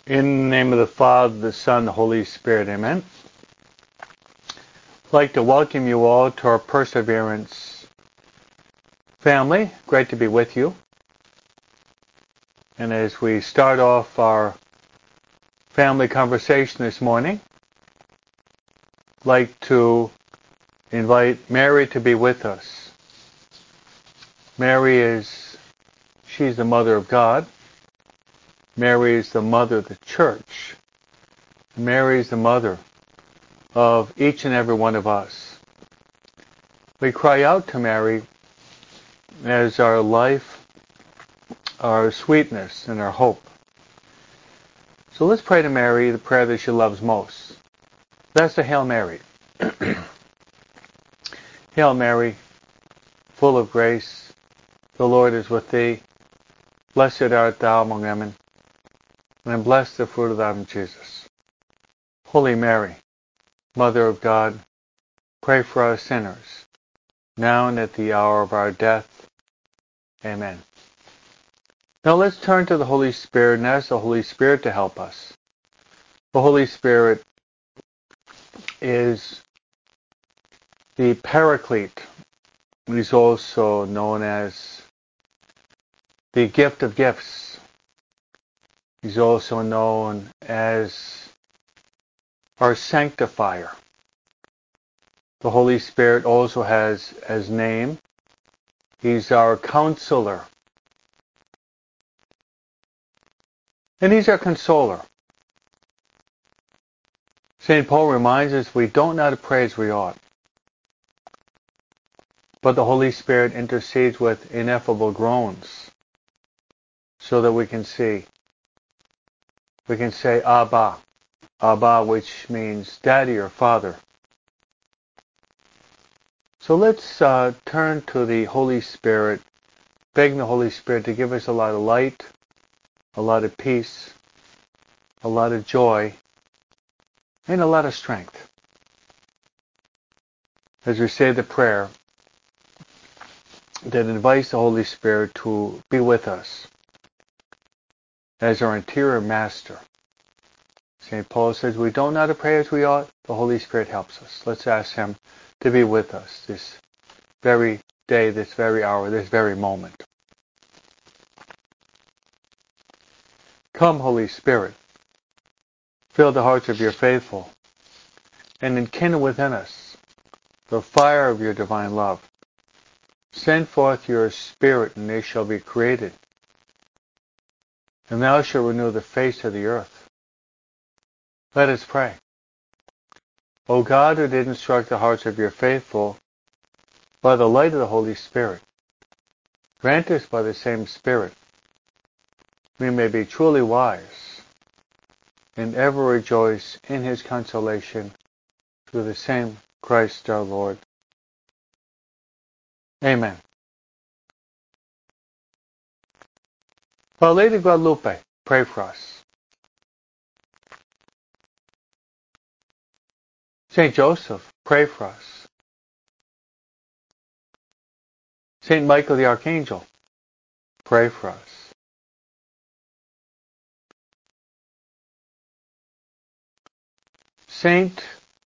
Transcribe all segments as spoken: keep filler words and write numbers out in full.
In the name of the Father, the Son, the Holy Spirit, amen. I'd like to welcome you all to our Perseverance family. Great to be with you. And as we start off our family conversation this morning, I'd like to invite Mary to be with us. Mary is, she's the Mother of God. Mary is the mother of the church. Mary is the mother of each and every one of us. We cry out to Mary as our life, our sweetness, and our hope. So let's pray to Mary the prayer that she loves most. That's the Hail Mary. Hail Mary, full of grace, the Lord is with thee. Blessed art thou among women, and blessed the fruit of thy womb, Jesus. Holy Mary, Mother of God, pray for us sinners, now and at the hour of our death. Amen. Now let's turn to the Holy Spirit and ask the Holy Spirit to help us. The Holy Spirit is the Paraclete. He's also known as the gift of gifts. He's also known as our sanctifier. The Holy Spirit also has as name, he's our counselor. And he's our consoler. Saint Paul reminds us we don't know how to pray as we ought. But the Holy Spirit intercedes with ineffable groans so that we can see. We can say Abba, Abba, which means daddy or father. So let's uh, turn to the Holy Spirit, begging the Holy Spirit to give us a lot of light, a lot of peace, a lot of joy, and a lot of strength. As we say the prayer that invites the Holy Spirit to be with us as our interior master. Saint Paul says we don't know how to pray as we ought. The Holy Spirit helps us. Let's ask him to be with us this very day, this very hour, this very moment. Come, Holy Spirit, fill the hearts of your faithful, and enkindle within us the fire of your divine love. Send forth your Spirit, and they shall be created, and thou shalt renew the face of the earth. Let us pray. O God, who did instruct the hearts of your faithful by the light of the Holy Spirit, grant us by the same Spirit we may be truly wise and ever rejoice in his consolation through the same Christ our Lord. Amen. Our Lady of Guadalupe, pray for us. Saint Joseph, pray for us. Saint Michael the Archangel, pray for us. Saint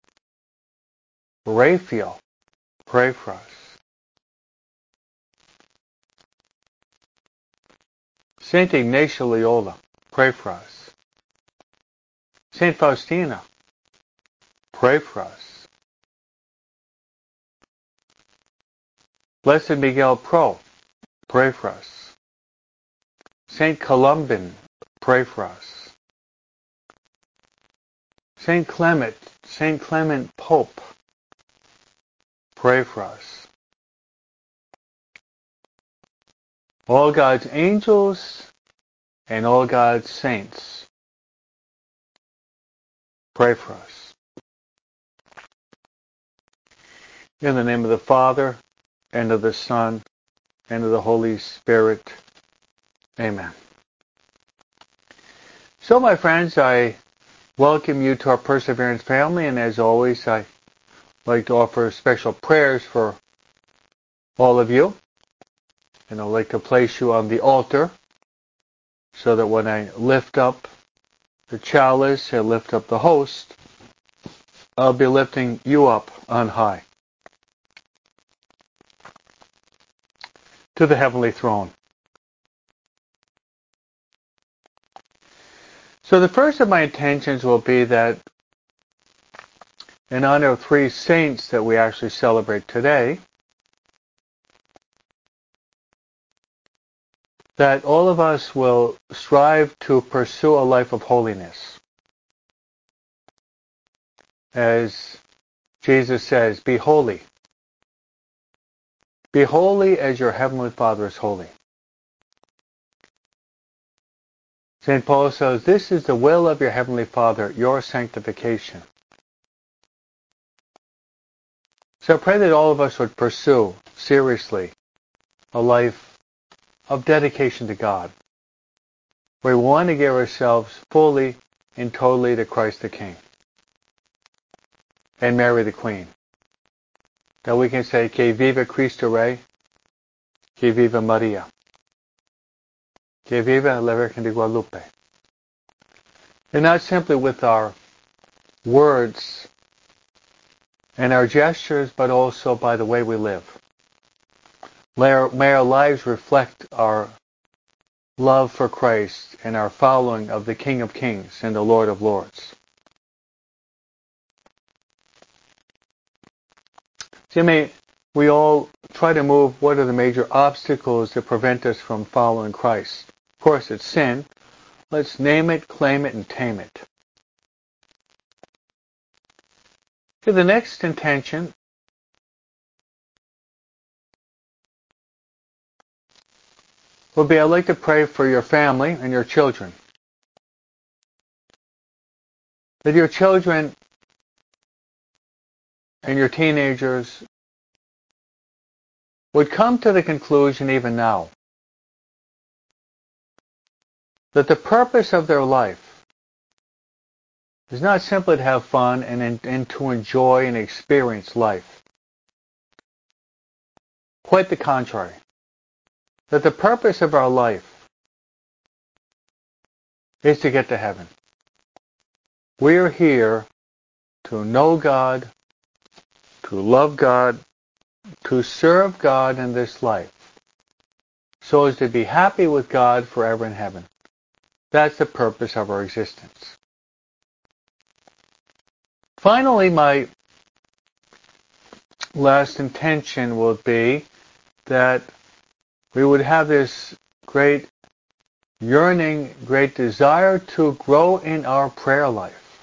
Raphael, pray for us. Saint Ignatius Loyola, pray for us. Saint Faustina, pray for us. Blessed Miguel Pro, pray for us. Saint Columban, pray for us. Saint Clement, Saint Clement Pope, pray for us. All God's angels and all God's saints, pray for us. In the name of the Father, and of the Son, and of the Holy Spirit. Amen. So, my friends, I welcome you to our Perseverance family, and as always, I like to offer special prayers for all of you. And I'd like to place you on the altar so that when I lift up the chalice and lift up the host, I'll be lifting you up on high to the heavenly throne. So the first of my intentions will be that in honor of three saints that we actually celebrate today, that all of us will strive to pursue a life of holiness. As Jesus says, be holy. Be holy as your heavenly Father is holy. Saint Paul says, this is the will of your heavenly Father, your sanctification. So I pray that all of us would pursue, seriously, a life of dedication to God. We want to give ourselves fully and totally to Christ the King and Mary the Queen. That we can say, Que viva Cristo Rey, Que viva Maria, Que viva la Virgen de Guadalupe. And not simply with our words and our gestures, but also by the way we live. May our, may our lives reflect our love for Christ and our following of the King of Kings and the Lord of Lords. See, may we all try to move what are the major obstacles that prevent us from following Christ. Of course, it's sin. Let's name it, claim it, and tame it. So the next intention will be, I'd like to pray for your family and your children. That your children and your teenagers would come to the conclusion even now that the purpose of their life is not simply to have fun and, and to enjoy and experience life. Quite the contrary. That the purpose of our life is to get to heaven. We are here to know God, to love God, to serve God in this life, so as to be happy with God forever in heaven. That's the purpose of our existence. Finally, my last intention will be that we would have this great yearning, great desire to grow in our prayer life,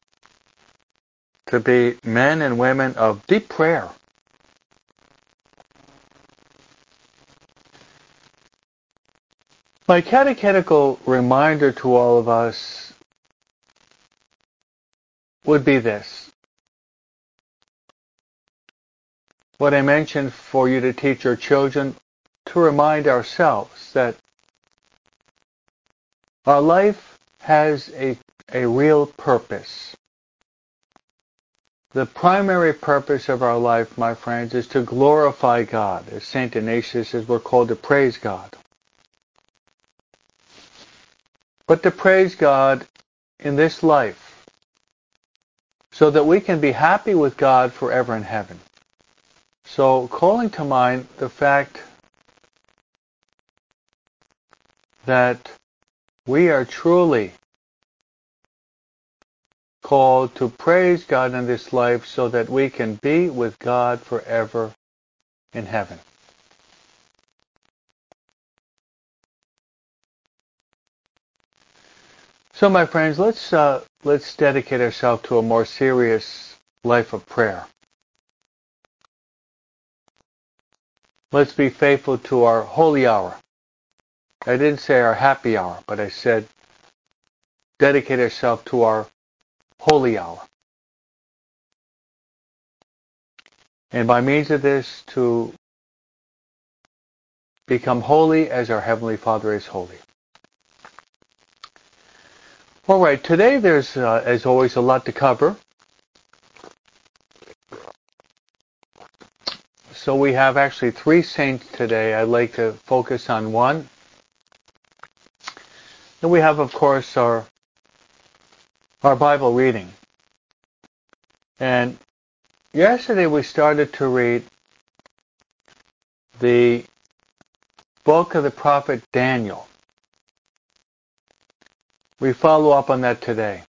to be men and women of deep prayer. My catechetical reminder to all of us would be this. What I mentioned for you to teach your children, to remind ourselves that our life has a, a real purpose. The primary purpose of our life, my friends, is to glorify God. As Saint Ignatius says, we're called to praise God. But to praise God in this life, so that we can be happy with God forever in heaven. So, calling to mind the fact that we are truly called to praise God in this life so that we can be with God forever in heaven. So, my friends, let's uh, let's dedicate ourselves to a more serious life of prayer. Let's be faithful to our holy hour. I didn't say our happy hour, but I said dedicate ourselves to our holy hour. And by means of this, to become holy as our Heavenly Father is holy. All right, today there's, uh, as always, a lot to cover. So we have actually three saints today. I'd like to focus on one. Then we have, of course, our our Bible reading. And yesterday we started to read the book of the prophet Daniel. We follow up on that today.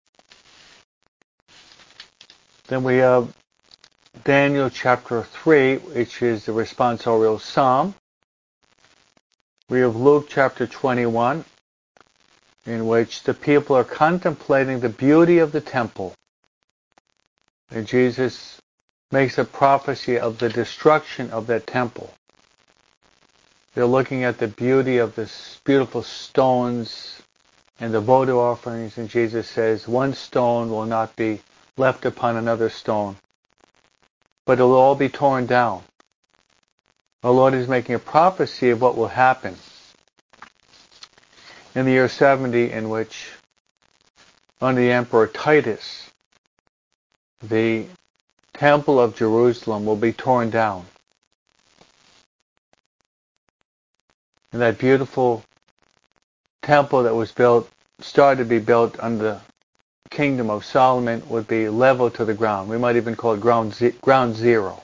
Then we have Daniel chapter three, which is the responsorial psalm. We have Luke chapter twenty-one, in which the people are contemplating the beauty of the temple. And Jesus makes a prophecy of the destruction of that temple. They're looking at the beauty of this beautiful stones and the votive offerings, and Jesus says, one stone will not be left upon another stone, but it will all be torn down. Our Lord is making a prophecy of what will happen in the year seventy, in which, under the Emperor Titus, the Temple of Jerusalem will be torn down. And that beautiful temple that was built, started to be built under the kingdom of Solomon, would be leveled to the ground. We might even call it ground, ze- ground zero.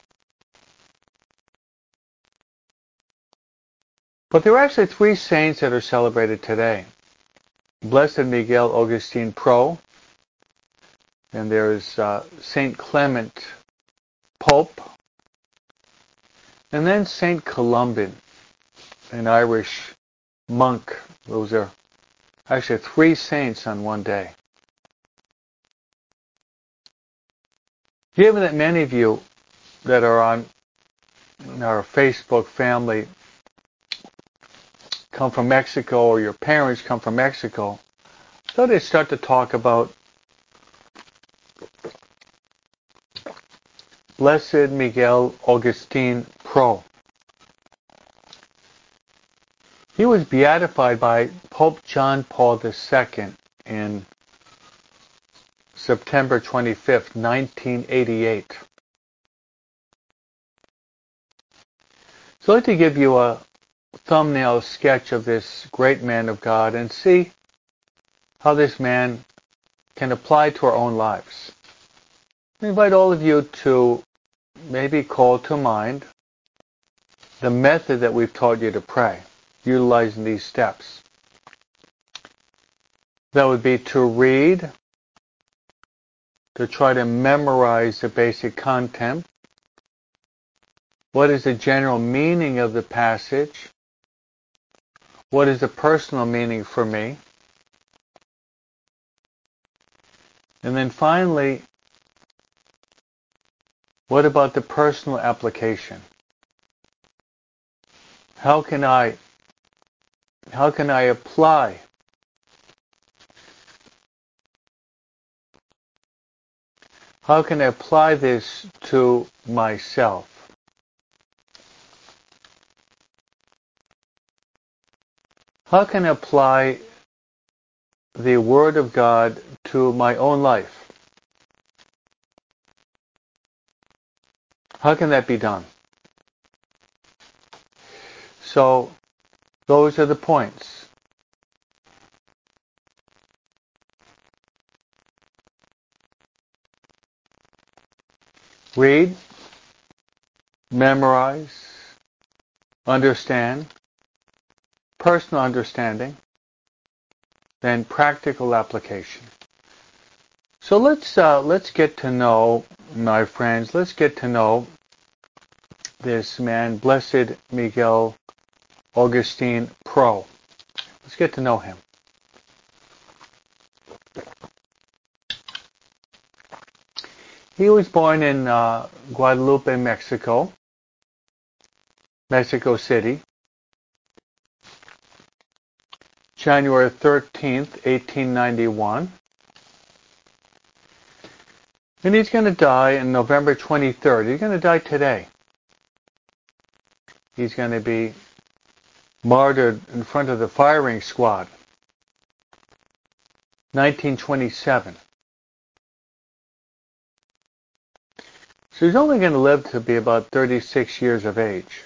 But there are actually three saints that are celebrated today. Blessed Miguel Augustine Pro, and there's uh, Saint Clement Pope, and then Saint Columban, an Irish monk. Those are actually three saints on one day. Given that many of you that are on our Facebook family come from Mexico, or your parents come from Mexico, so they start to talk about Blessed Miguel Augustine Pro. He was beatified by Pope John Paul the Second in September twenty-fifth, nineteen eighty-eight. So I'd like to give you a thumbnail sketch of this great man of God and see how this man can apply to our own lives. I invite all of you to maybe call to mind the method that we've taught you to pray, utilizing these steps. That would be to read, to try to memorize the basic content. What is the general meaning of the passage? What is the personal meaning for me? And then finally, what about the personal application? How can I, how can I apply How can I apply this to myself? How can I apply the Word of God to my own life? How can that be done? So, those are the points. Read, memorize, understand, personal understanding, then practical application. So let's uh, let's get to know, my friends, let's get to know this man, Blessed Miguel Augustine Pro. Let's get to know him. He was born in uh, Guadalupe, Mexico, Mexico City, January thirteenth, eighteen ninety-one. And he's going to die on November twenty-third. He's going to die today. He's going to be martyred in front of the firing squad. nineteen twenty-seven. So he's only going to live to be about thirty-six years of age.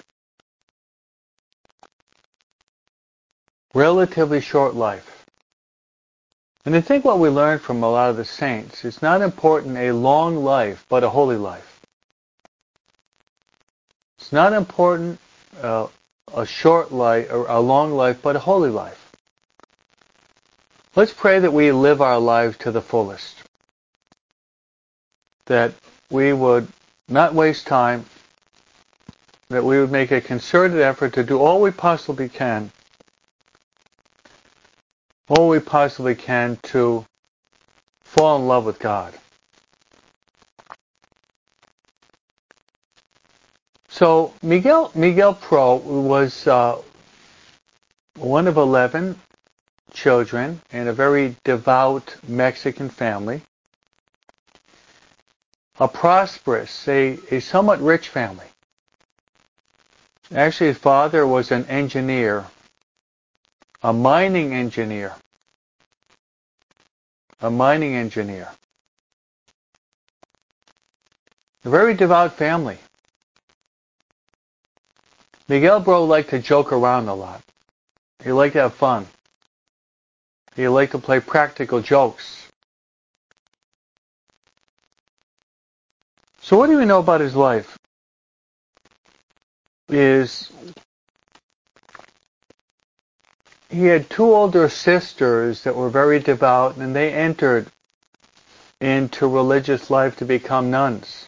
Relatively short life. And I think what we learn from a lot of the saints, it's not important a long life, but a holy life. It's not important uh, a short life, or a long life, but a holy life. Let's pray that we live our lives to the fullest. That we would not waste time, that we would make a concerted effort to do all we possibly can, all we possibly can to fall in love with God. So Miguel Miguel Pro was uh, one of eleven children in a very devout Mexican family, a prosperous, a, a somewhat rich family. Actually, his father was an engineer, a mining engineer, a mining engineer. A very devout family. Miguel Bro liked to joke around a lot. He liked to have fun. He liked to play practical jokes. So what do we know about his life? Is he had two older sisters that were very devout, and they entered into religious life to become nuns.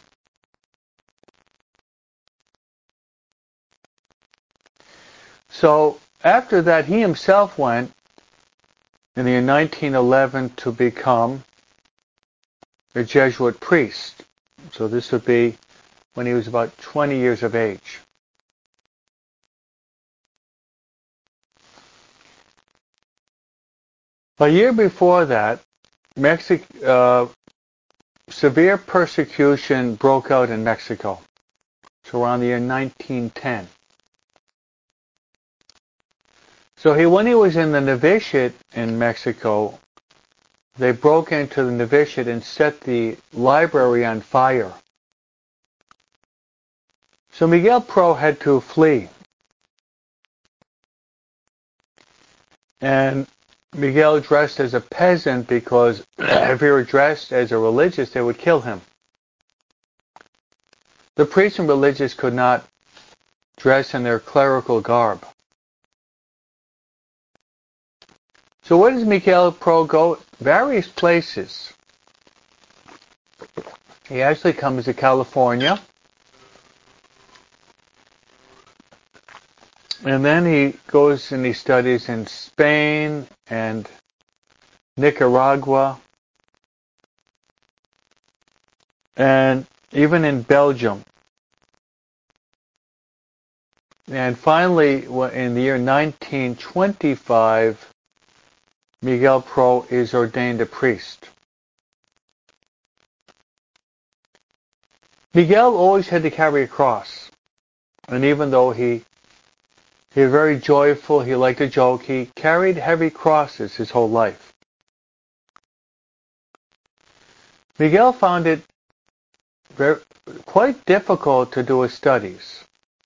So after that, he himself went in the year nineteen eleven to become a Jesuit priest. So this would be when he was about twenty years of age. A year before that, Mexico, uh, severe persecution broke out in Mexico. So around the year nineteen ten. So he, when he was in the novitiate in Mexico, they broke into the novitiate and set the library on fire. So Miguel Pro had to flee. And Miguel dressed as a peasant because if he were dressed as a religious, they would kill him. The priests and religious could not dress in their clerical garb. So where does Miguel Pro go? Various places. He actually comes to California. And then he goes and he studies in Spain and Nicaragua and even in Belgium. And finally, in the year nineteen twenty-five, Miguel Pro is ordained a priest. Miguel always had to carry a cross. And even though he he was very joyful, he liked to joke, he carried heavy crosses his whole life. Miguel found it very, quite difficult to do his studies.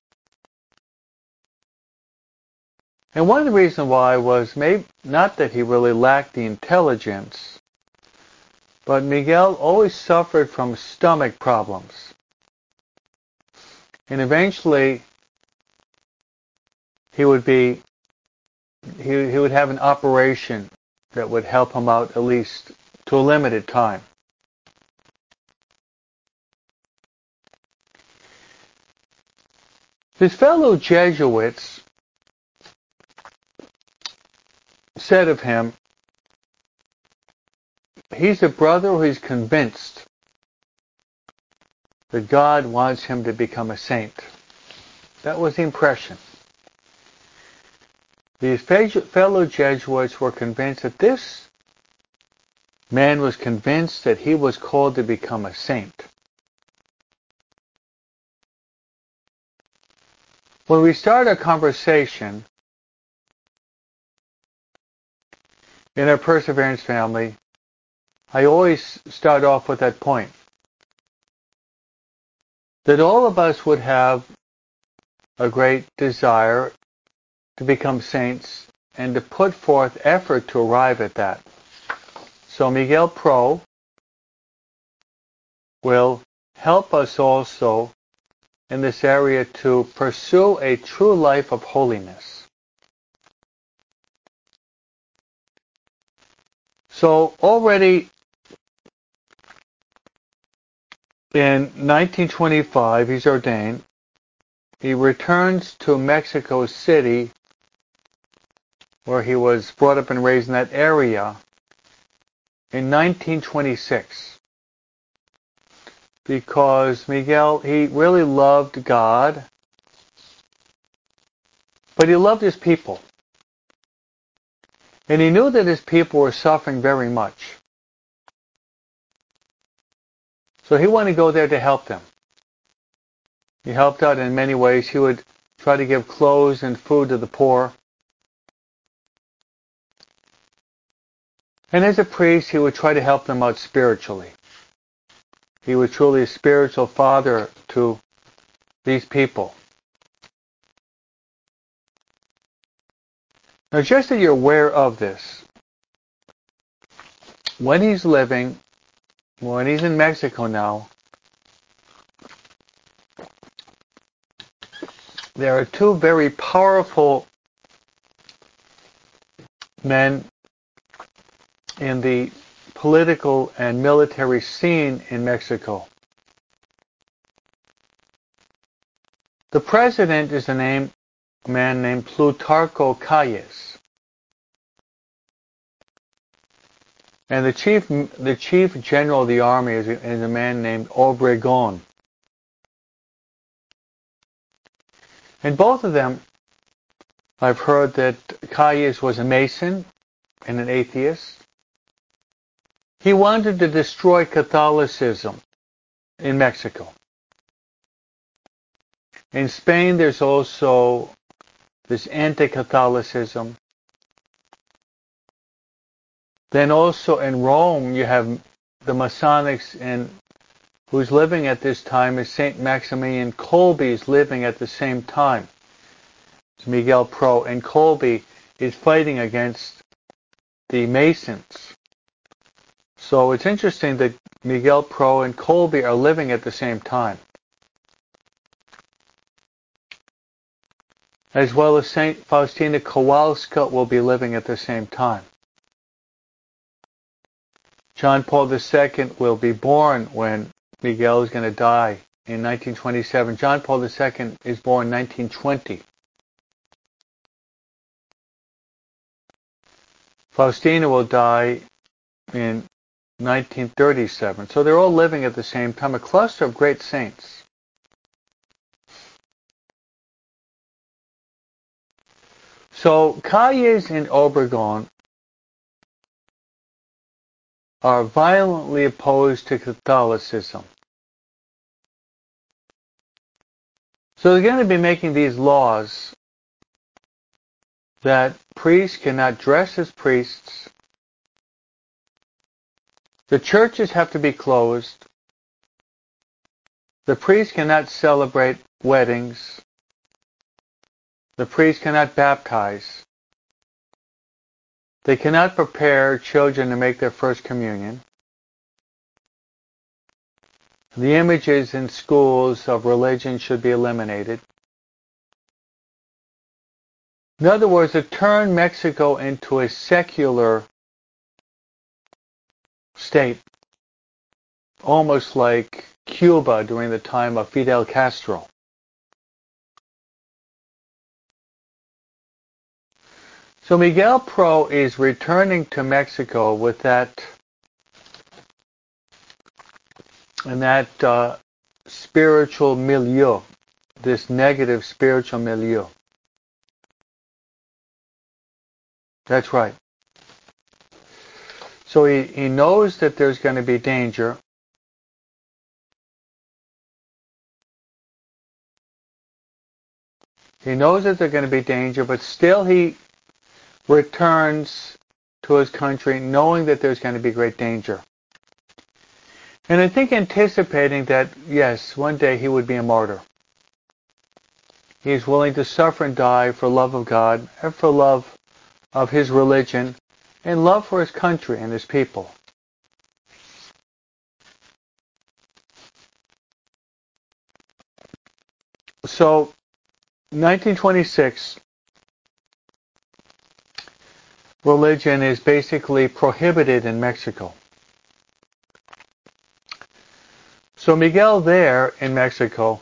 And one of the reasons why was maybe not that he really lacked the intelligence, but Miguel always suffered from stomach problems. And eventually he would be he, he would have an operation that would help him out at least to a limited time. His fellow Jesuits said of him, he's a brother who's convinced that God wants him to become a saint. That was the impression. These fellow Jesuits were convinced that this man was convinced that he was called to become a saint. When we start a conversation in our Perseverance family, I always start off with that point. That all of us would have a great desire to become saints and to put forth effort to arrive at that. So Miguel Pro will help us also in this area to pursue a true life of holiness. So already in nineteen twenty-five, he's ordained. He returns to Mexico City, where he was brought up and raised in that area, in nineteen twenty-six. Because Miguel, he really loved God, but he loved his people. And he knew that his people were suffering very much. So he wanted to go there to help them. He helped out in many ways. He would try to give clothes and food to the poor. And as a priest, he would try to help them out spiritually. He was truly a spiritual father to these people. Now, just that you're aware of this, when he's living, when he's in Mexico now, there are two very powerful men in the political and military scene in Mexico. The president is a name, a man named Plutarco Calles. And the chief, the chief general of the army is a, is a man named Obregón. And both of them, I've heard that Calles was a Mason and an atheist. He wanted to destroy Catholicism in Mexico. In Spain, there's also this anti-Catholicism. Then also in Rome, you have the Masonics, and who's living at this time is Saint Maximilian Kolbe is living at the same time. It's Miguel Pro, and Kolbe is fighting against the Masons. So it's interesting that Miguel Pro and Kolbe are living at the same time. As well as Saint Faustina Kowalska will be living at the same time. John Paul the Second will be born when Miguel is going to die in nineteen twenty-seven. John Paul the Second is born in nineteen twenty. Faustina will die in nineteen thirty-seven. So they're all living at the same time, a cluster of great saints. So Calles and Obregón are violently opposed to Catholicism. So they're going to be making these laws that priests cannot dress as priests. The churches have to be closed. The priests cannot celebrate weddings. The priests cannot baptize. They cannot prepare children to make their first communion. The images in schools of religion should be eliminated. In other words, to turn Mexico into a secular state, almost like Cuba during the time of Fidel Castro. So Miguel Pro is returning to Mexico with that and that uh, spiritual milieu, this negative spiritual milieu. That's right. So he, he knows that there's going to be danger. He knows that there's going to be danger, but still he returns to his country knowing that there's going to be great danger. And I think anticipating that, yes, one day he would be a martyr. He is willing to suffer and die for love of God and for love of his religion and love for his country and his people. So, nineteen twenty-six, religion is basically prohibited in Mexico. So Miguel there in Mexico,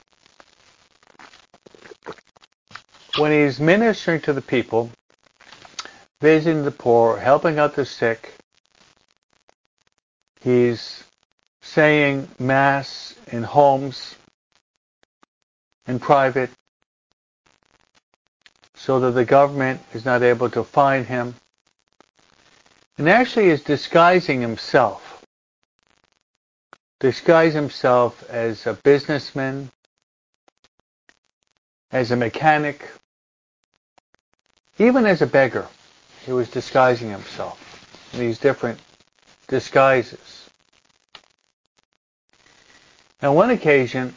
when he's ministering to the people, visiting the poor, helping out the sick, he's saying Mass in homes, in private, so that the government is not able to find him. And actually is disguising himself. Disguise himself as a businessman, as a mechanic, even as a beggar. He was disguising himself in these different disguises. On one occasion,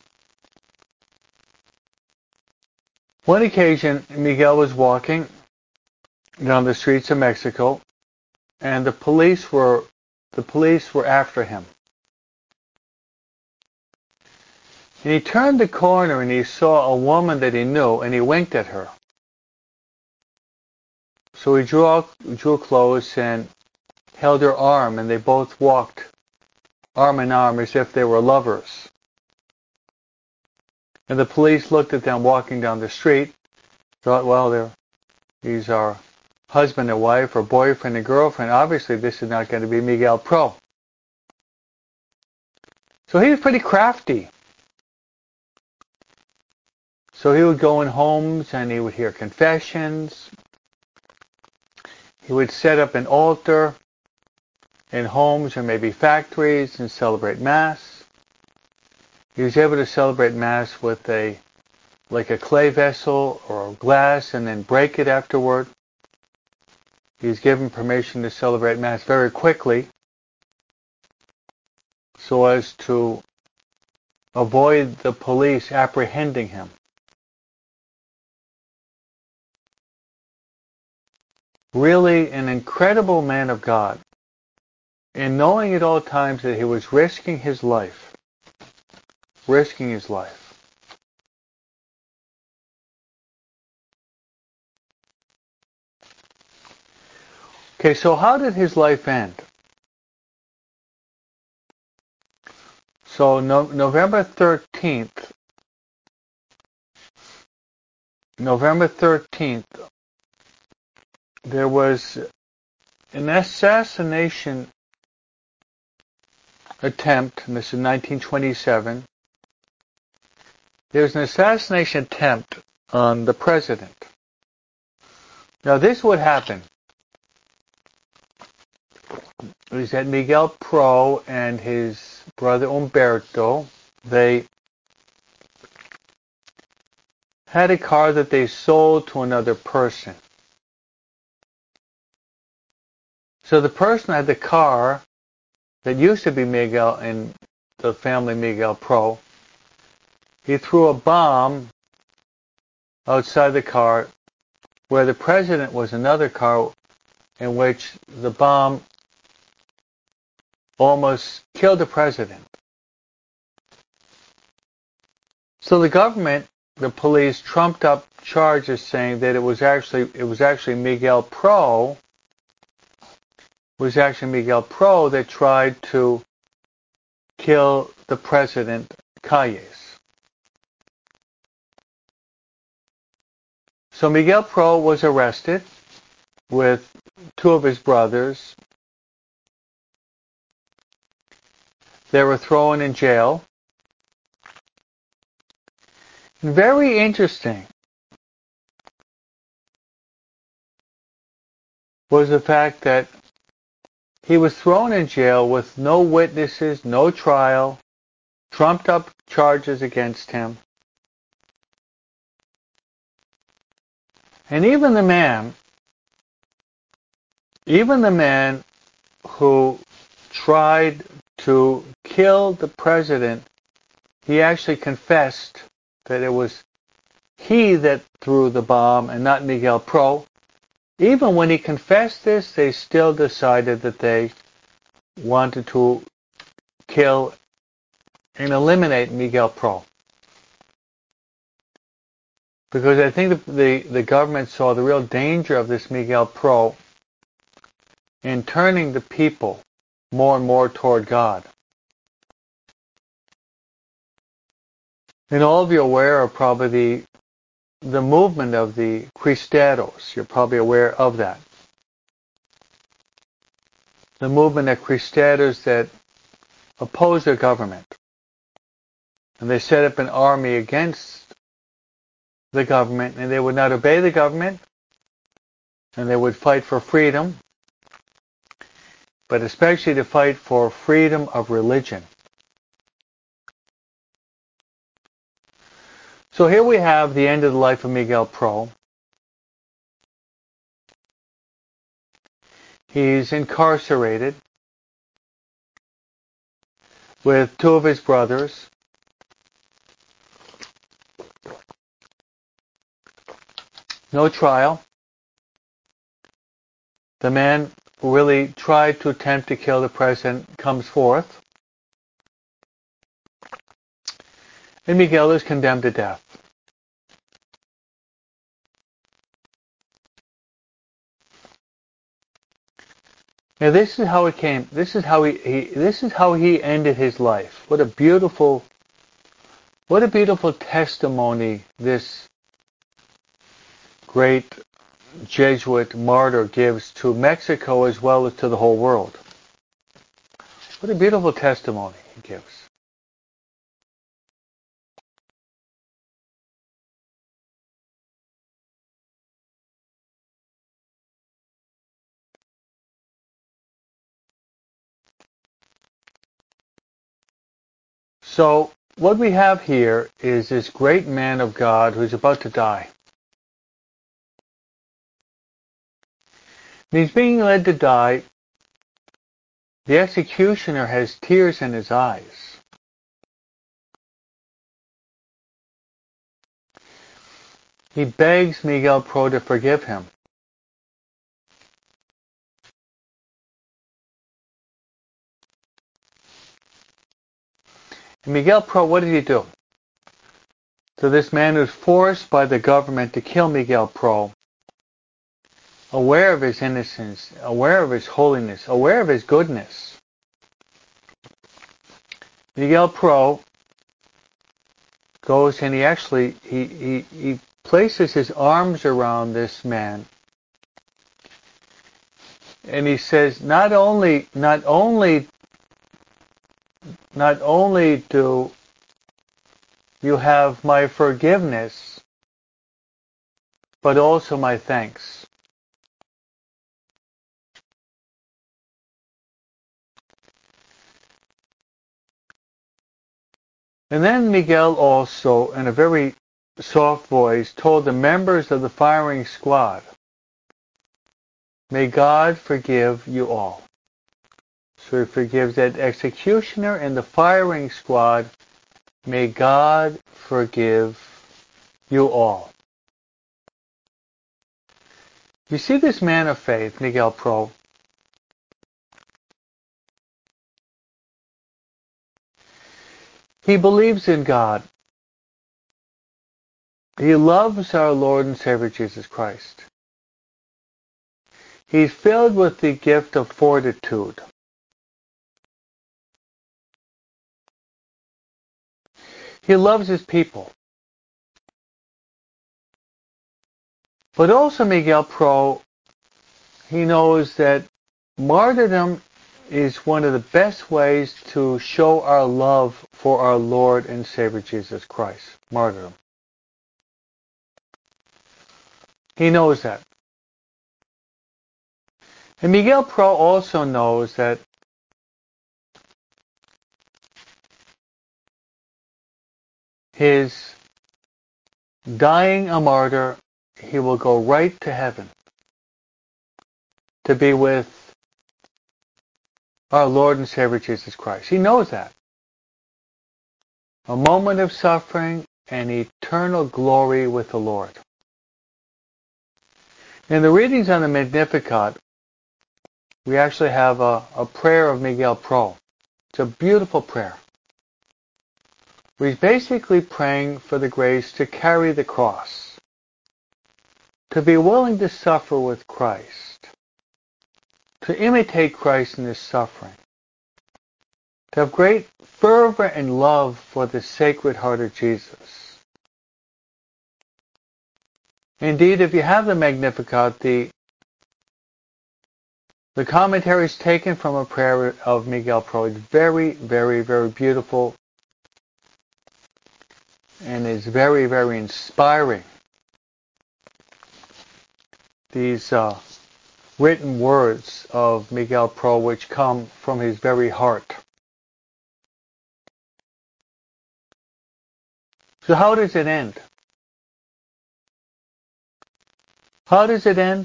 one occasion, Miguel was walking down the streets of Mexico, and the police were the police were after him. And he turned the corner and he saw a woman that he knew, and he winked at her. So he drew out, drew close and held her arm, and they both walked arm in arm as if they were lovers. And the police looked at them walking down the street, thought, well, they're, these are husband and wife, or boyfriend and girlfriend. Obviously, this is not going to be Miguel Pro. So he was pretty crafty. So he would go in homes and he would hear confessions. He would set up an altar in homes or maybe factories and celebrate Mass. He was able to celebrate Mass with a, like a clay vessel or a glass, and then break it afterward. He was given permission to celebrate Mass very quickly so as to avoid the police apprehending him. Really an incredible man of God, and knowing at all times that he was risking his life. Risking his life. Okay, so how did his life end? So no, November thirteenth, November thirteenth, there was an assassination attempt, and this is nineteen twenty-seven. There was an assassination attempt on the president. Now this would happen. It was that Miguel Pro and his brother Umberto, they had a car that they sold to another person. So the person that had the car that used to be Miguel and the family Miguel Pro, he threw a bomb outside the car where the president was another car, in which the bomb almost killed the president. So the government, the police, trumped up charges saying that it was actually it was actually Miguel Pro was actually Miguel Pro that tried to kill the president Calles. So Miguel Pro was arrested with two of his brothers. They were thrown in jail. And very interesting was the fact that he was thrown in jail with no witnesses, no trial, trumped up charges against him. And even the man, even the man who tried to kill the president, he actually confessed that it was he that threw the bomb and not Miguel Pro. Even when he confessed this, they still decided that they wanted to kill and eliminate Miguel Pro. Because I think the, the, the government saw the real danger of this Miguel Pro in turning the people more and more toward God. And all of you are aware of probably the, the movement of the Cristeros. You're probably aware of that. The movement of Cristeros that oppose the government. And they set up an army against the government, and they would not obey the government, and they would fight for freedom, but especially to fight for freedom of religion. So here we have the end of the life of Miguel Pro. He's incarcerated with two of his brothers. No trial. The man who really tried to attempt to kill the president comes forth. And Miguel is condemned to death. Now this is how it came. This is how he, he this is how he ended his life. What a beautiful what a beautiful testimony this great Jesuit martyr gives to Mexico as well as to the whole world. What a beautiful testimony he gives. So what we have here is this great man of God who's about to die. And he's being led to die. The executioner has tears in his eyes. He begs Miguel Pro to forgive him. And Miguel Pro, what did he do? So this man who's forced by the government to kill Miguel Pro, aware of his innocence, aware of his holiness, aware of his goodness, Miguel Pro goes and he actually, he, he, he places his arms around this man. And he says, not only, not only, not only do you have my forgiveness, but also my thanks. And then Miguel also, in a very soft voice, told the members of the firing squad, may God forgive you all. So he forgives that executioner and the firing squad. May God forgive you all. You see this man of faith, Miguel Pro. He believes in God. He loves our Lord and Savior Jesus Christ. He's filled with the gift of fortitude. He loves his people. But also Miguel Pro, he knows that martyrdom is one of the best ways to show our love for our Lord and Savior Jesus Christ. Martyrdom. He knows that. And Miguel Pro also knows that his dying a martyr, he will go right to heaven to be with our Lord and Savior Jesus Christ. He knows that. A moment of suffering and eternal glory with the Lord. In the readings on the Magnificat, we actually have a, a prayer of Miguel Pro. It's a beautiful prayer. Where he's basically praying for the grace to carry the cross. to be willing to suffer with Christ, to imitate Christ in his suffering, to have great fervor and love for the Sacred Heart of Jesus. Indeed, if you have the Magnificat, the, the commentary is taken from a prayer of Miguel Pro. It's very, very, very beautiful, and is very, very inspiring. These uh, written words of Miguel Pro, which come from his very heart. So how does it end? How does it end?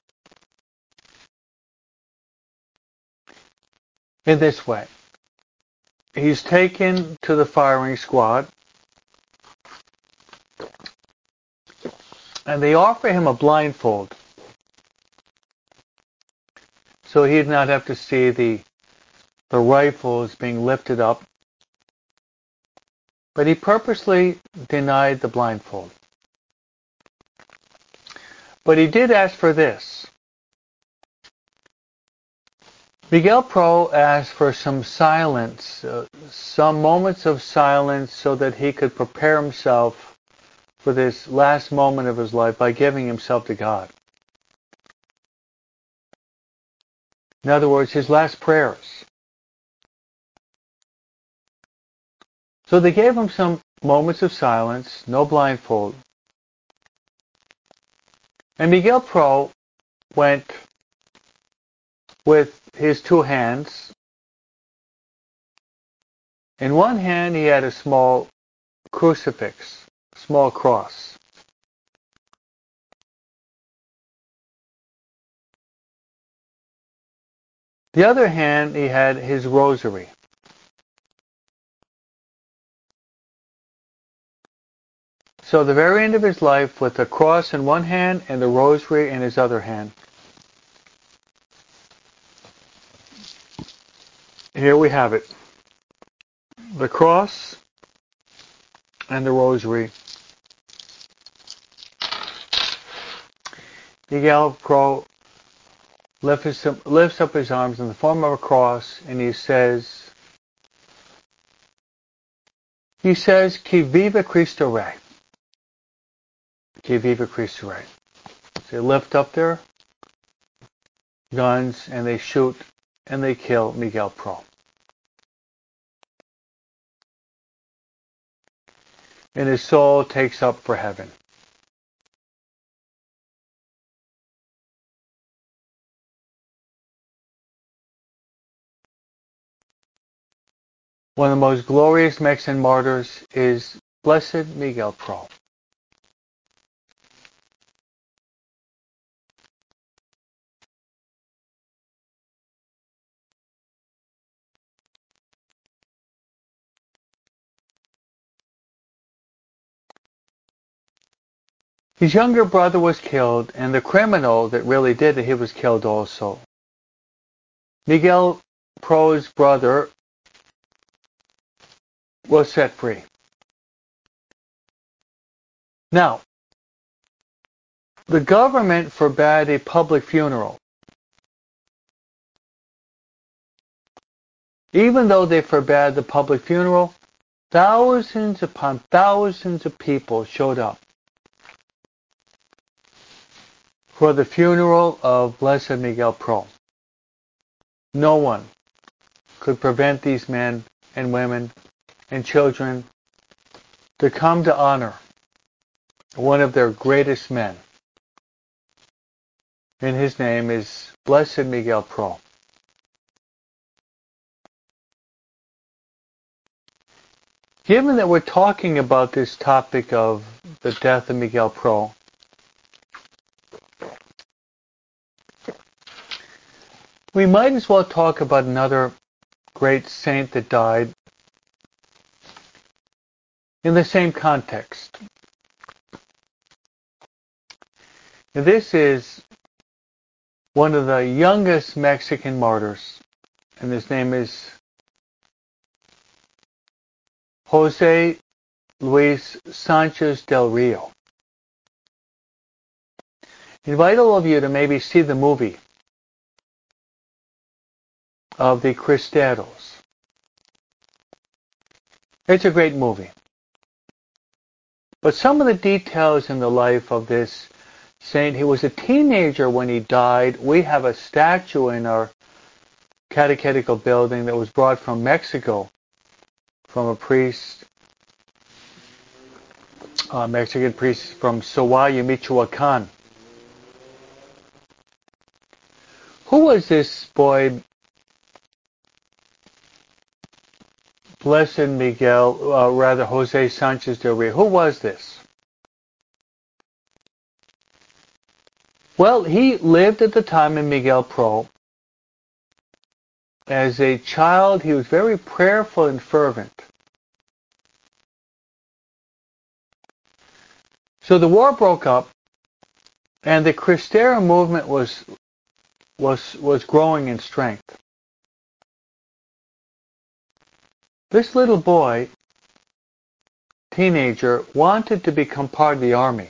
In this way. He's taken to the firing squad, and they offer him a blindfold, so he'd not have to see the, the rifles being lifted up. But he purposely denied the blindfold. But he did ask for this. Miguel Pro asked for some silence, uh, some moments of silence, so that he could prepare himself for this last moment of his life by giving himself to God. In other words, his last prayers. So they gave him some moments of silence, no blindfold. And Miguel Pro went with his two hands. In one hand he had a small crucifix, a small cross. The other hand he had his rosary. So the very end of his life, with the cross in one hand and the rosary in his other hand. Here we have it. The cross and the rosary. Miguel Pro lifts up, lifts up his arms in the form of a cross, and he says, he says, "Que viva Cristo Rey." Que viva Cristo Rey. So they lift up their guns and they shoot and they kill Miguel Pro. And his soul takes up for heaven. One of the most glorious Mexican martyrs is Blessed Miguel Pro. His younger brother was killed, and the criminal that really did it, he was killed also. Miguel Pro's brother was set free. Now, the government forbade a public funeral. Even though they forbade the public funeral, thousands upon thousands of people showed up for the funeral of Blessed Miguel Pro. No one could prevent these men and women and children to come to honor one of their greatest men. And his name is Blessed Miguel Pro. Given that we're talking about this topic of the death of Miguel Pro, we might as well talk about another great saint that died in the same context. And this is one of the youngest Mexican martyrs, and his name is Jose Luis Sanchez del Rio. invite all of you to maybe see the movie of the Cristeros. It's a great movie. But some of the details in the life of this saint, he was a teenager when he died. We have a statue in our catechetical building that was brought from Mexico from a priest, a Mexican priest from Celaya, Michoacan. Who was this boy, Blessed Miguel, uh, rather Jose Sanchez del Rio? Who was this? Well, he lived at the time in Miguel Pro. As a child, he was very prayerful and fervent. So the war broke up, and the Cristero movement was was was growing in strength. This little boy, teenager, wanted to become part of the army.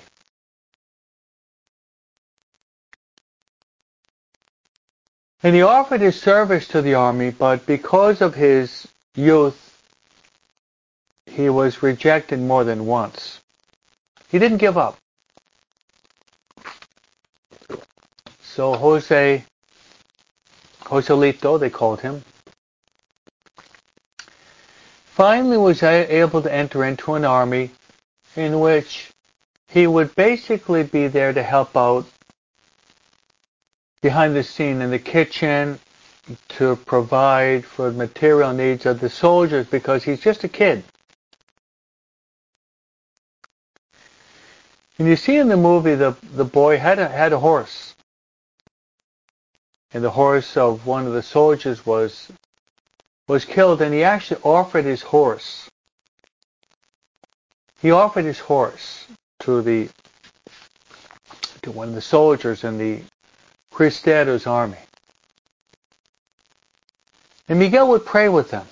And he offered his service to the army, but because of his youth, he was rejected more than once. He didn't give up. So Jose, Joselito, they called him, finally was able to enter into an army in which he would basically be there to help out behind the scene in the kitchen, to provide for the material needs of the soldiers, because he's just a kid. And you see in the movie, the, the boy had a, had a horse. And the horse of one of the soldiers was was killed, and he actually offered his horse. He offered his horse to the to one of the soldiers in the Cristero's army. And Miguel would pray with them.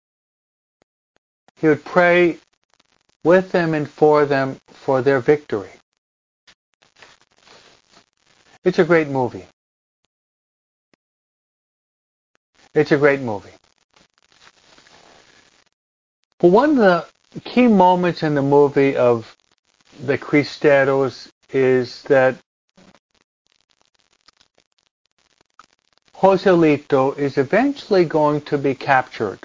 He would pray with them and for them for their victory. It's a great movie. It's a great movie. But one of the key moments in the movie of the Cristeros is that Joselito is eventually going to be captured.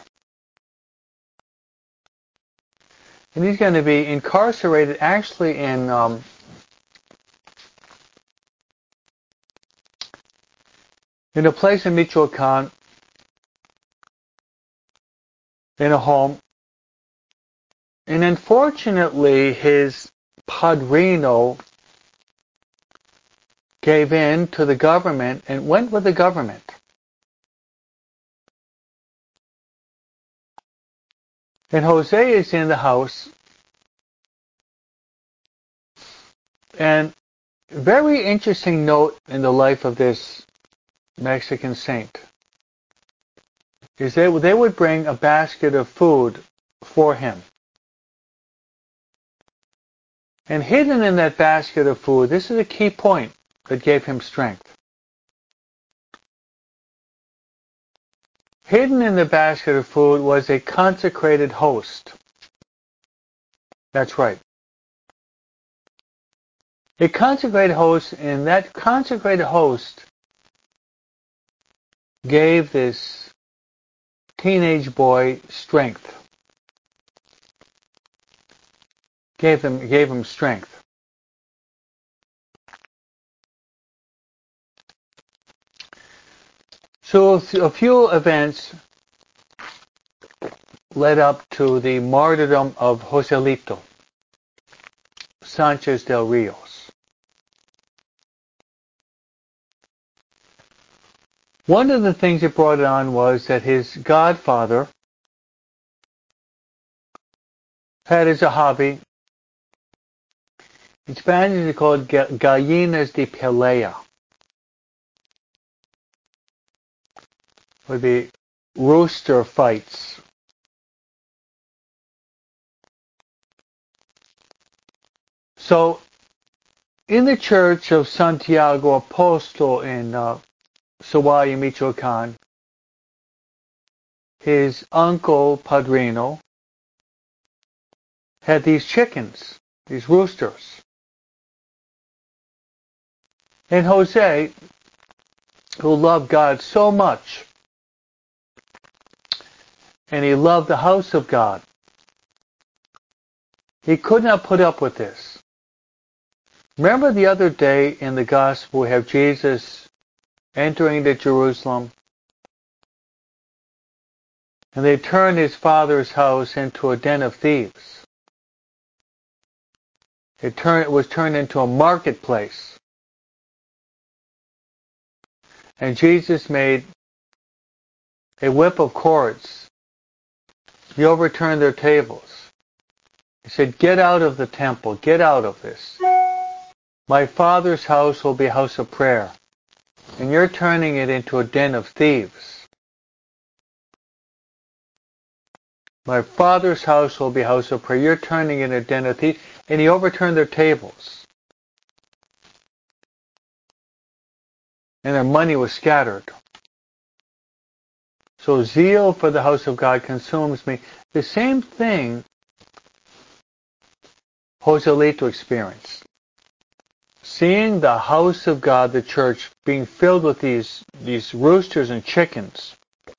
And he's going to be incarcerated actually in um, in a place in Michoacan, in a home. And unfortunately, his padrino gave in to the government and went with the government. And Jose is in the house. And very interesting note in the life of this Mexican saint is they, they would bring a basket of food for him. And hidden in that basket of food, this is a key point that gave him strength. Hidden in the basket of food was a consecrated host. That's right. A consecrated host, and that consecrated host gave this teenage boy strength. Gave him, gave him strength. So a few events led up to the martyrdom of Joselito Sanchez del Rios. One of the things that brought it on was that his godfather had as a hobby, in Spanish it's called gallinas de pelea. Would be rooster fights. So in the church of Santiago Apostol in uh, Sahuaya, Michoacan, his uncle Padrino had these chickens, these roosters. And Jose, who loved God so much, and he loved the house of God, he could not put up with this. Remember the other day in the gospel we have Jesus entering into Jerusalem, and they turned his father's house into a den of thieves. It, turned, it was turned into a marketplace. And Jesus made a whip of cords. He overturned their tables. He said, "Get out of the temple. Get out of this. My Father's house will be a house of prayer. And you're turning it into a den of thieves. My Father's house will be a house of prayer. You're turning it into a den of thieves." And he overturned their tables. And their money was scattered. So zeal for the house of God consumes me. The same thing Joselito experienced. Seeing the house of God, the church, being filled with these, these roosters and chickens,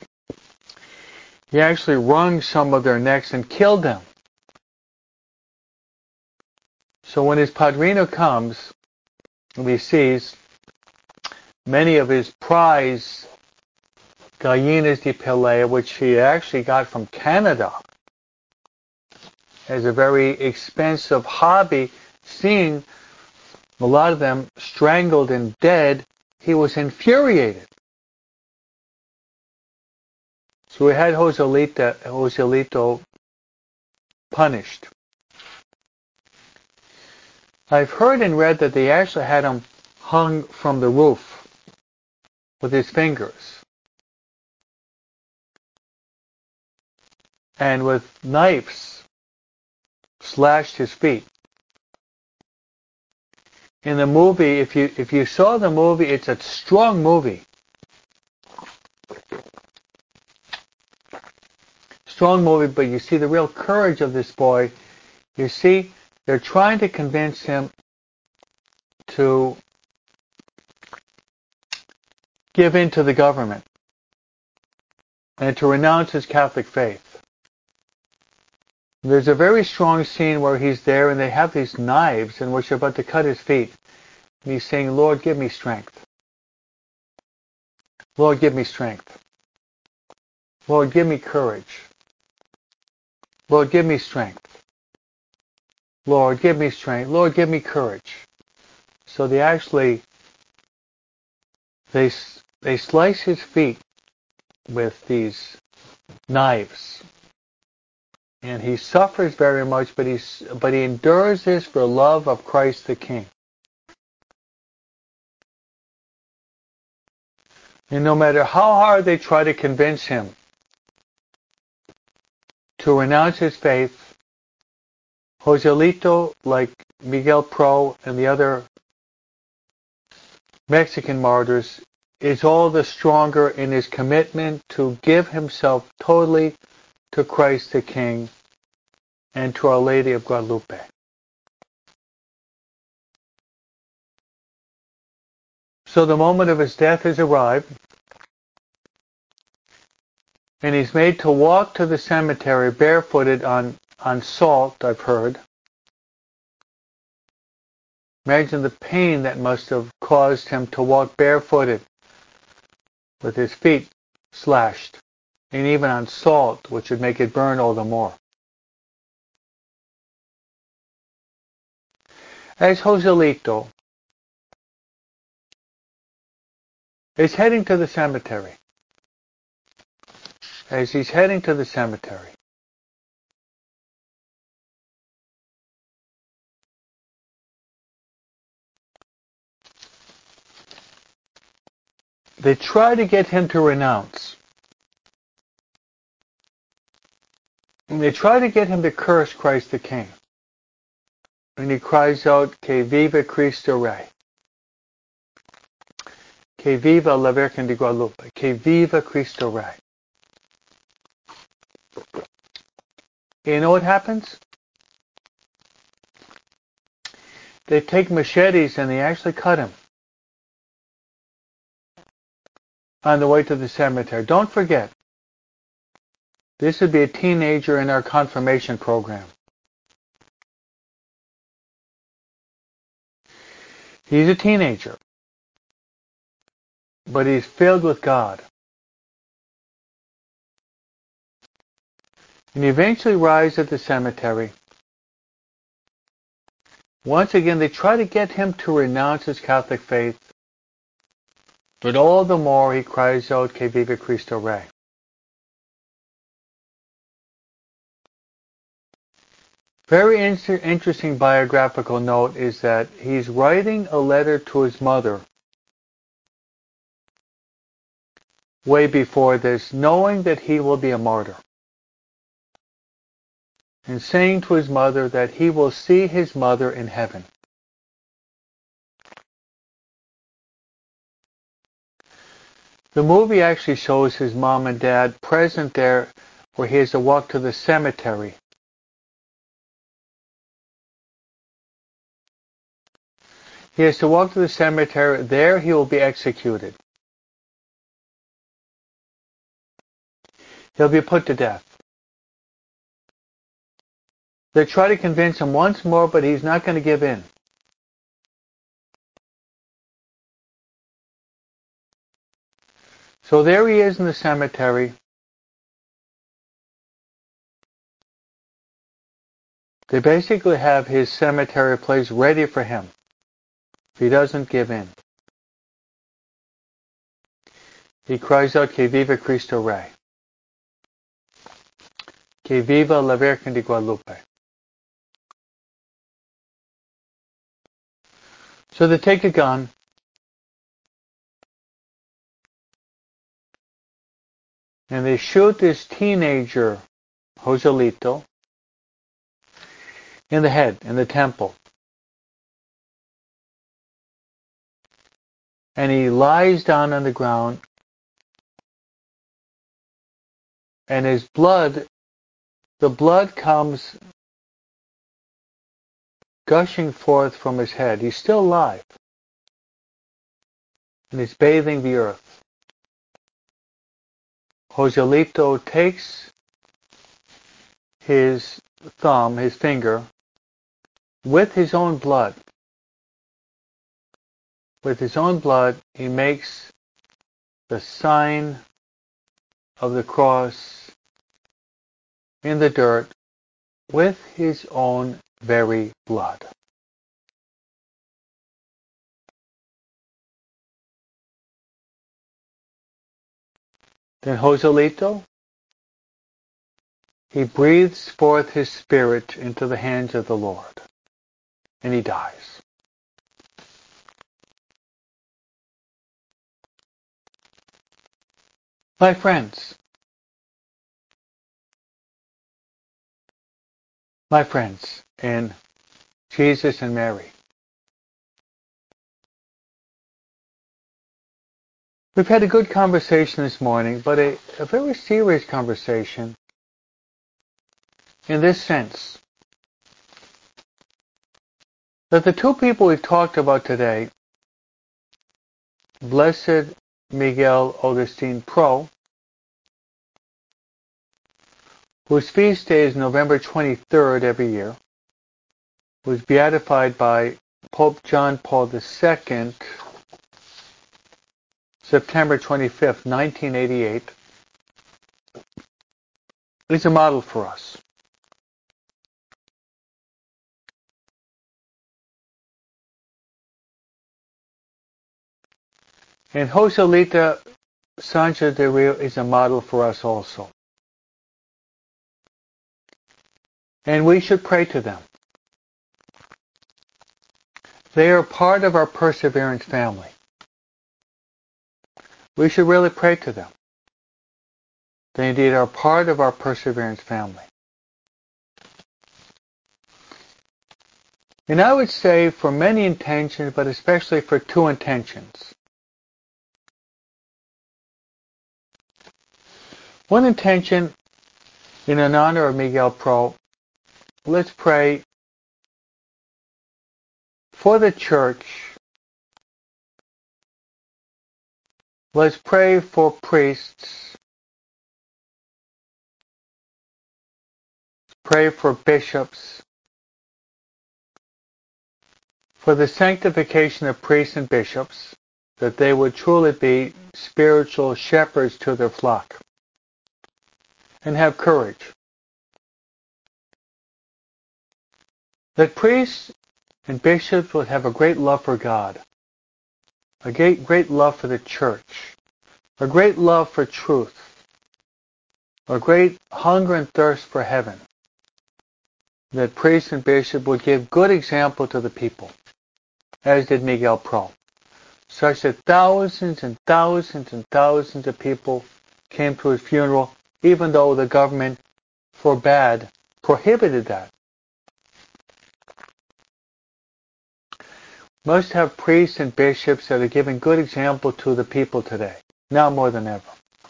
he actually wrung some of their necks and killed them. So when his padrino comes, and he sees many of his prize gallinas de pelea, which he actually got from Canada, as a very expensive hobby, seeing a lot of them strangled and dead, he was infuriated. So he had Joselito, Joselito punished. I've heard and read that they actually had him hung from the roof with his fingers and with knives slashed his feet. In the movie, if you if you saw the movie, it's a strong movie. Strong movie, but you see the real courage of this boy. You see, they're trying to convince him to give in to the government and to renounce his Catholic faith. There's a very strong scene where he's there and they have these knives in which they're about to cut his feet. And he's saying, "Lord, give me strength. Lord, give me strength. Lord, give me courage. Lord, give me strength. Lord, give me strength. Lord, give me courage." So they actually, they, they slice his feet with these knives. And he suffers very much, but, he's, but he endures this for love of Christ the King. And no matter how hard they try to convince him to renounce his faith, Joselito, like Miguel Pro and the other Mexican martyrs, is all the stronger in his commitment to give himself totally to Christ the King and to Our Lady of Guadalupe. So the moment of his death has arrived, and he's made to walk to the cemetery barefooted on, on salt, I've heard. Imagine the pain that must have caused him to walk barefooted with his feet slashed, and even on salt, which would make it burn all the more. As Joselito is heading to the cemetery, as he's heading to the cemetery, they try to get him to renounce. And they try to get him to curse Christ the King. and he cries out, Que viva Cristo Rey. Que viva la Virgen de Guadalupe. Que viva Cristo Rey. You know what happens? They take machetes and they actually cut him on the way to the cemetery. Don't forget, this would be a teenager in our confirmation program. He's a teenager, but he's filled with God. And he eventually arrives at the cemetery. Once again, they try to get him to renounce his Catholic faith, but all the more he cries out, Que viva Cristo Rey. Very inter- interesting biographical note is that he's writing a letter to his mother way before this, knowing that he will be a martyr, and saying to his mother that he will see his mother in heaven. The movie actually shows his mom and dad present there where he has to walk to the cemetery. He has to walk to the cemetery. There he will be executed. He'll be put to death. They try to convince him once more, but he's not going to give in. So there he is in the cemetery. They basically have his cemetery place ready for him if he doesn't give in. He cries out, Que viva Cristo Rey. Que viva la Virgen de Guadalupe. So they take a gun, and they shoot this teenager, Joselito, in the head, in the temple. And he lies down on the ground, and his blood, the blood comes gushing forth from his head. He's still alive, and he's bathing the earth. Joselito takes his thumb, his finger, with his own blood. With his own blood, he makes the sign of the cross in the dirt with his own very blood. Then Joselito, he breathes forth his spirit into the hands of the Lord, and he dies. My friends, my friends in Jesus and Mary, we've had a good conversation this morning, but a, a very serious conversation in this sense, that the two people we've talked about today, Blessed Miguel Augustine Pro, whose feast day is November twenty-third every year, was beatified by Pope John Paul the Second, September twenty-fifth, nineteen eighty-eight, is a model for us. And Joselita Sanchez de Rio is a model for us also. And we should pray to them. They are part of our Perseverance family. We should really pray to them. They indeed are part of our Perseverance family. And I would say for many intentions, but especially for two intentions. One intention, in an honor of Miguel Pro, let's pray for the church. Let's pray for priests. Pray for bishops. For the sanctification of priests and bishops, that they would truly be spiritual shepherds to their flock. And have courage. That priests and bishops would have a great love for God, a great, great love for the church, a great love for truth, a great hunger and thirst for heaven. That priests and bishops would give good example to the people, as did Miguel Pro, such that thousands and thousands and thousands of people came to his funeral, even though the government forbade, prohibited that. Must have priests and bishops that are giving good example to the people today, now more than ever.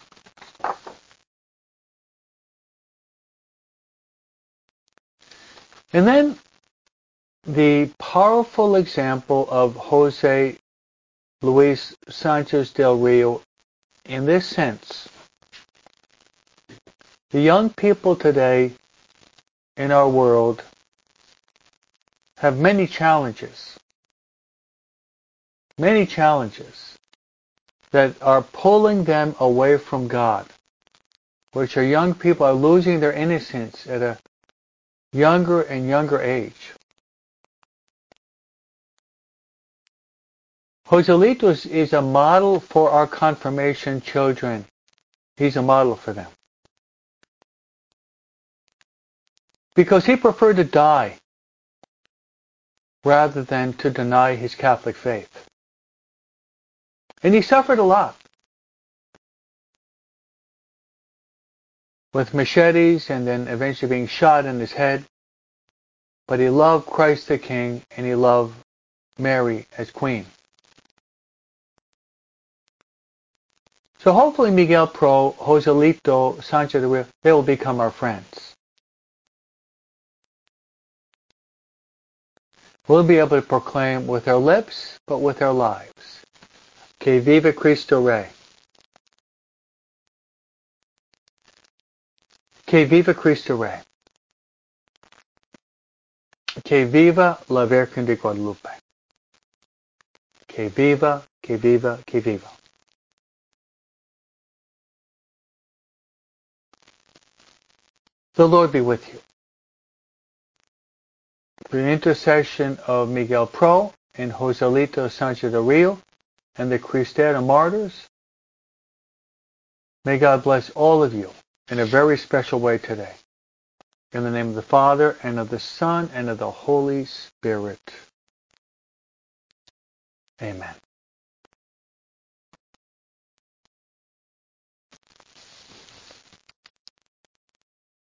And then the powerful example of Jose Luis Sanchez del Rio in this sense. The young people today in our world have many challenges. Many challenges that are pulling them away from God, which are young people are losing their innocence at a younger and younger age. Joselito is, is a model for our confirmation children. He's a model for them. Because he preferred to die rather than to deny his Catholic faith. And he suffered a lot. With machetes and then eventually being shot in his head. But he loved Christ the King and he loved Mary as Queen. So hopefully Miguel Pro, Joselito, Sanchez de Rio, they will become our friends. We'll be able to proclaim with our lips, but with our lives. Que viva Cristo Rey. Que viva Cristo Rey. Que viva la Virgen de Guadalupe. Que viva, que viva, que viva. The Lord be with you. Through the intercession of Miguel Pro and Joselito Sanchez de Rio and the Cristera martyrs, may God bless all of you in a very special way today. In the name of the Father, and of the Son, and of the Holy Spirit. Amen.